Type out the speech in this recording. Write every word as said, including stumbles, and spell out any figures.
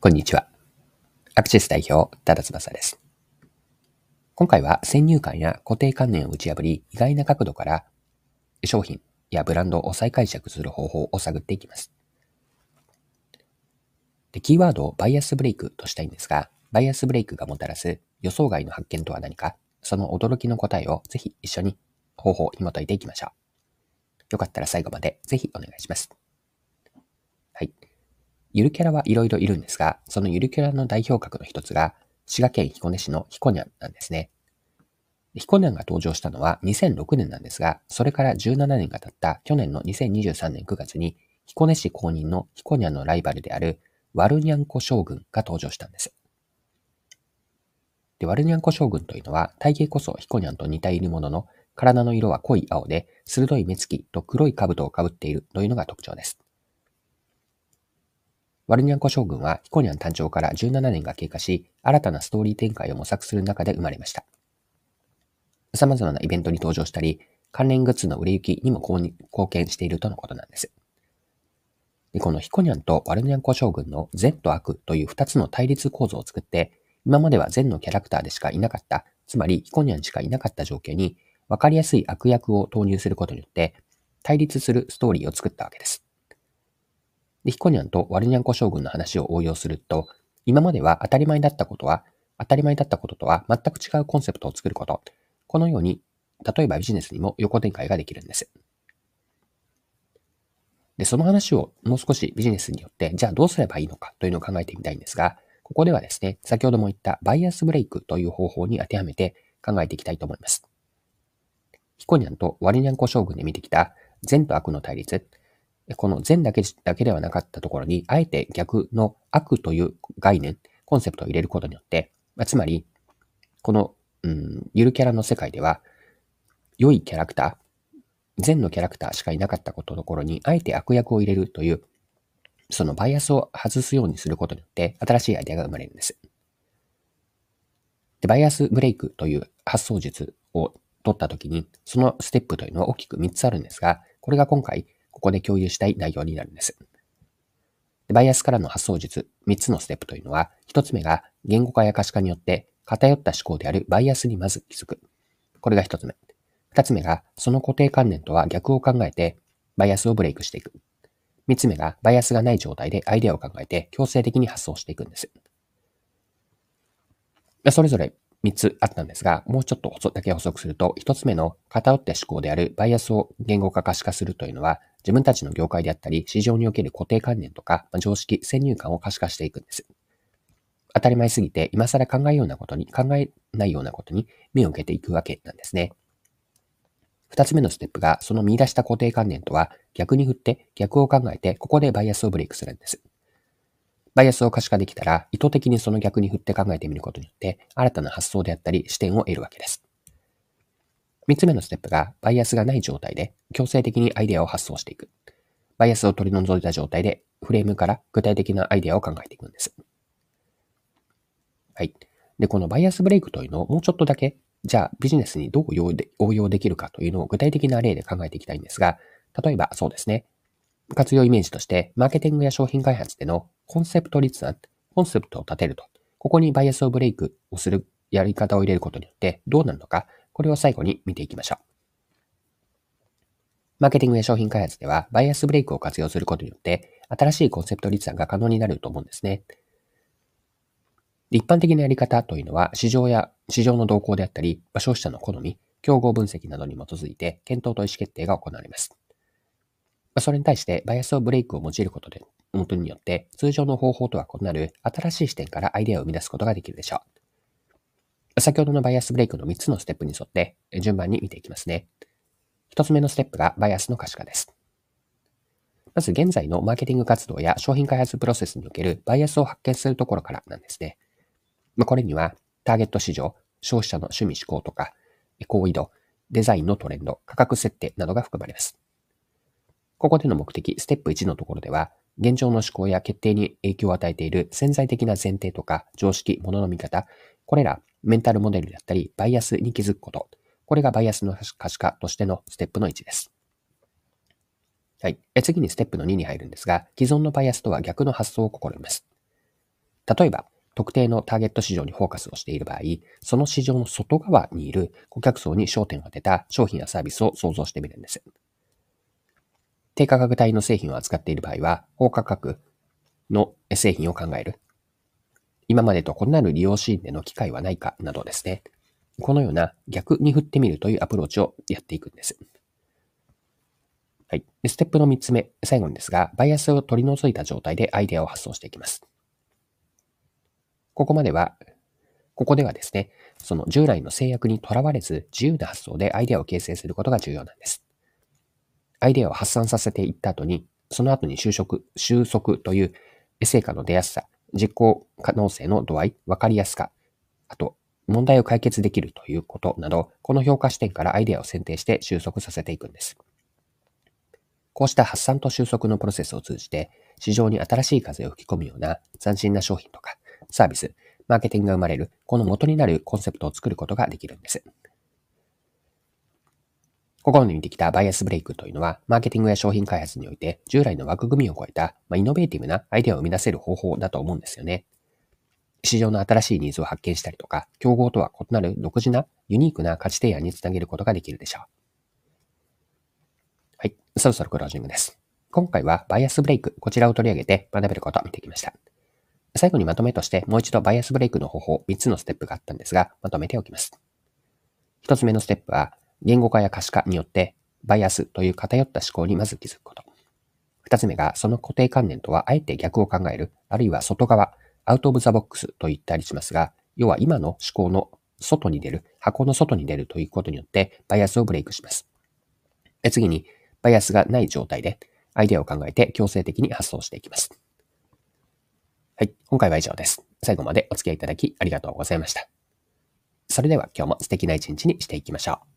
こんにちは。アクシス代表、多田翼です。今回は先入観や固定観念を打ち破り、意外な角度から商品やブランドを再解釈する方法を探っていきます。で、キーワードをバイアスブレイクとしたいんですが、バイアスブレイクがもたらす予想外の発見とは何か、その驚きの答えをぜひ一緒に方法を紐解いていきましょう。よかったら最後までぜひお願いします。はい。ゆるキャラはいろいろいるんですが、そのゆるキャラの代表格の一つが、滋賀県彦根市のひこにゃんなんですね。ひこにゃんが登場したのはにせんろくねんなんですが、それからじゅうななねんが経った去年のにせんにじゅうさんねんくがつに、彦根市公認のひこにゃんのライバルであるワルニャンコ将軍が登場したんです。で、ワルニャンコ将軍というのは、体型こそひこにゃんと似ているものの、体の色は濃い青で、鋭い目つきと黒い兜をかぶっているというのが特徴です。ワルニャンコ将軍はひこにゃん誕生からじゅうななねんが経過し、新たなストーリー展開を模索する中で生まれました。様々なイベントに登場したり、関連グッズの売れ行きにも貢献しているとのことなんです。で、このひこにゃんとワルニャンコ将軍の善と悪という二つの対立構造を作って、今までは善のキャラクターでしかいなかった、つまりひこにゃんしかいなかった状況に、わかりやすい悪役を投入することによって、対立するストーリーを作ったわけです。で、ひこにゃんとワルニャンコ将軍の話を応用すると、今までは当たり前だったことは、当たり前だったこととは全く違うコンセプトを作ること。このように、例えばビジネスにも横展開ができるんです。で、その話をもう少しビジネスによって、じゃあどうすればいいのかというのを考えてみたいんですが、ここではですね、先ほども言ったバイアスブレイクという方法に当てはめて考えていきたいと思います。ひこにゃんとワルニャンコ将軍で見てきた善と悪の対立、この善だけだけではなかったところに、あえて逆の悪という概念、コンセプトを入れることによって、つまり、この、うん、ゆるキャラの世界では、良いキャラクター、善のキャラクターしかいなかったことのところに、あえて悪役を入れるという、そのバイアスを外すようにすることによって、新しいアイデアが生まれるんです。で、バイアスブレイクという発想術を取ったときに、そのステップというのは大きくみっつあるんですが、これが今回、ここで共有したい内容になるんです。で、バイアスからの発想術、みっつのステップというのは、ひとつめが言語化や可視化によって偏った思考であるバイアスにまず気づく。これがひとつめ。ふたつめが、その固定観念とは逆を考えて、バイアスをブレイクしていく。みっつめが、バイアスがない状態でアイデアを考えて強制的に発想していくんです。それぞれみっつあったんですが、もうちょっとだけ補足すると、ひとつめの偏った思考であるバイアスを言語化可視化するというのは、自分たちの業界であったり、市場における固定観念とか、常識、先入観を可視化していくんです。当たり前すぎて、今更考えようなことに、考えないようなことに目を向けていくわけなんですね。二つ目のステップが、その見出した固定観念とは逆に振って、逆を考えて、ここでバイアスをブレイクするんです。バイアスを可視化できたら、意図的にその逆に振って考えてみることによって、新たな発想であったり視点を得るわけです。三つ目のステップが、バイアスがない状態で、強制的にアイデアを発想していく。バイアスを取り除いた状態で、フレームから具体的なアイデアを考えていくんです。はい。で、このバイアスブレイクというのをもうちょっとだけ、じゃあビジネスにどう応用できるかというのを具体的な例で考えていきたいんですが、例えばそうですね。活用イメージとして、マーケティングや商品開発でのコンセプト立案、コンセプトを立てると、ここにバイアスをブレイクをするやり方を入れることによってどうなるのか、これを最後に見ていきましょう。マーケティングや商品開発では、バイアスブレイクを活用することによって、新しいコンセプト立案が可能になると思うんですね。一般的なやり方というのは、市場や市場の動向であったり、消費者の好み、競合分析などに基づいて、検討と意思決定が行われます。それに対して、バイアスをブレイクを用いることで、元によって、通常の方法とは異なる新しい視点からアイデアを生み出すことができるでしょう。先ほどのバイアスブレイクのみっつのステップに沿って、順番に見ていきますね。一つ目のステップがバイアスの可視化です。まず現在のマーケティング活動や商品開発プロセスにおけるバイアスを発見するところからなんですね。これには、ターゲット市場、消費者の趣味思考とか、好意度、デザインのトレンド、価格設定などが含まれます。ここでの目的、ステップいちのところでは、現状の思考や決定に影響を与えている潜在的な前提とか常識、ものの見方、これらメンタルモデルであったり、バイアスに気づくこと、これがバイアスの可視化としてのステップのいちです。はい。次にステップのにに入るんですが、既存のバイアスとは逆の発想を試みます。 例えば、特定のターゲット市場にフォーカスをしている場合、その市場の外側にいる顧客層に焦点を当てた商品やサービスを想像してみるんです。低価格帯の製品を扱っている場合は、高価格の製品を考える。今までと異なる利用シーンでの機会はないかなどですね。このような逆に振ってみるというアプローチをやっていくんです。はい。でステップのみっつめ、最後にですが、バイアスを取り除いた状態でアイデアを発想していきます。ここまでは、ここではですね、その従来の制約にとらわれず、自由な発想でアイデアを形成することが重要なんです。アイデアを発散させていった後に、その後に収束、収束という成果の出やすさ、実行可能性の度合い、わかりやすさ、あと、問題を解決できるということなど、この評価視点からアイデアを選定して収束させていくんです。こうした発散と収束のプロセスを通じて、市場に新しい風を吹き込むような斬新な商品とかサービス、マーケティングが生まれる、この元になるコンセプトを作ることができるんです。ここまで見てきたバイアスブレイクというのは、マーケティングや商品開発において、従来の枠組みを超えた、まあ、イノベーティブなアイデアを生み出せる方法だと思うんですよね。市場の新しいニーズを発見したりとか、競合とは異なる独自なユニークな価値提案につなげることができるでしょう。はい。そろそろクロージングです。今回はバイアスブレイク、こちらを取り上げて学べることを見てきました。最後にまとめとしてもう一度バイアスブレイクの方法みっつのステップがあったんですが、まとめておきます。ひとつめのステップは、言語化や可視化によってバイアスという偏った思考にまず気づくこと。ふたつめが、その固定観念とはあえて逆を考える、あるいは外側、アウトオブザボックスと言ったりしますが、要は今の思考の外に出る、箱の外に出るということによってバイアスをブレイクします。次に、バイアスがない状態でアイデアを考えて強制的に発想していきます。はい、今回は以上です。最後までお付き合いいただきありがとうございました。それでは今日も素敵な一日にしていきましょう。